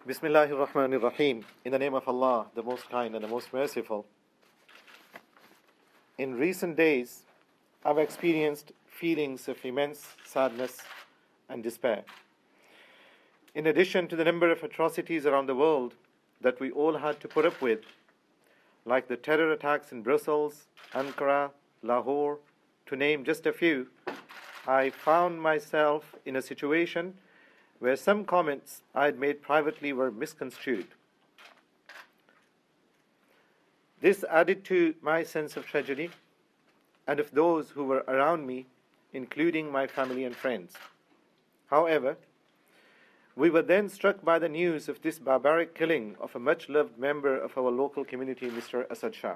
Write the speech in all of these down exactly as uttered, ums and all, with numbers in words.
Bismillahir Rahmanir Rahim. In the name of Allah, the most kind and the most merciful. In recent days, I've experienced feelings of immense sadness and despair. In addition to the number of atrocities around the world that we all had to put up with, like the terror attacks in Brussels, Ankara, Lahore, to name just a few, I found myself in a situation where some comments I had made privately were misconstrued. This added to my sense of tragedy and of those who were around me, including my family and friends. However, we were then struck by the news of this barbaric killing of a much-loved member of our local community, Mister Asad Shah.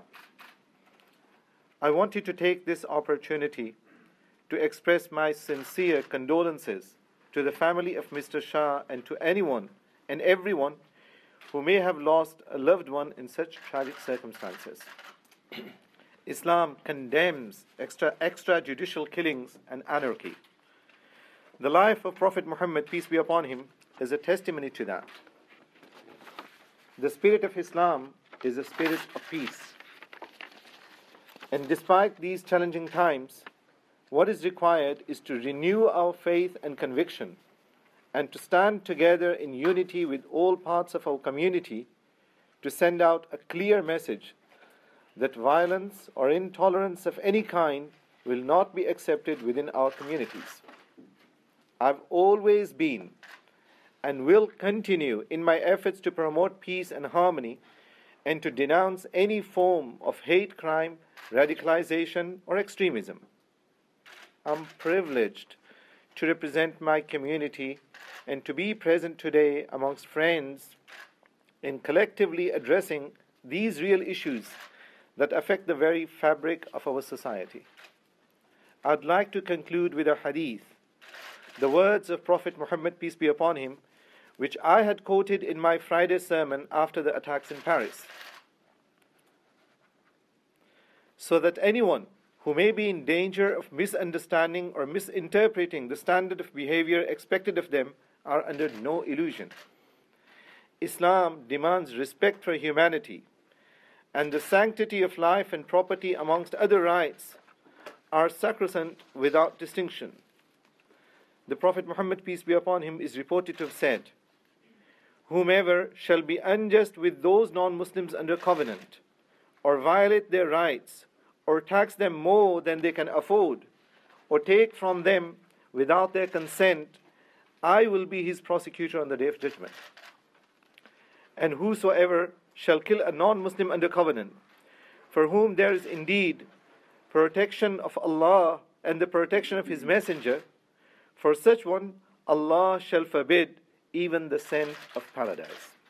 I wanted to take this opportunity to express my sincere condolences to the family of Mister Shah and to anyone and everyone who may have lost a loved one in such tragic circumstances. Islam condemns extra, extrajudicial killings and anarchy. The life of Prophet Muhammad, peace be upon him, is a testimony to that. The spirit of Islam is a spirit of peace. And despite these challenging times, what is required is to renew our faith and conviction and to stand together in unity with all parts of our community to send out a clear message that violence or intolerance of any kind will not be accepted within our communities. I've always been and will continue in my efforts to promote peace and harmony and to denounce any form of hate crime, radicalization, or extremism. I'm privileged to represent my community and to be present today amongst friends in collectively addressing these real issues that affect the very fabric of our society. I'd like to conclude with a hadith, the words of Prophet Muhammad, peace be upon him, which I had quoted in my Friday sermon after the attacks in Paris, so that anyone who may be in danger of misunderstanding or misinterpreting the standard of behavior expected of them are under no illusion. Islam demands respect for humanity, and the sanctity of life and property, amongst other rights, are sacrosanct without distinction. The Prophet Muhammad, peace be upon him, is reported to have said, "Whomever shall be unjust with those non-Muslims under covenant, or violate their rights, or tax them more than they can afford, or take from them without their consent, I will be his prosecutor on the day of judgment. And whosoever shall kill a non-Muslim under covenant, for whom there is indeed protection of Allah and the protection of his messenger, for such one Allah shall forbid even the scent of paradise."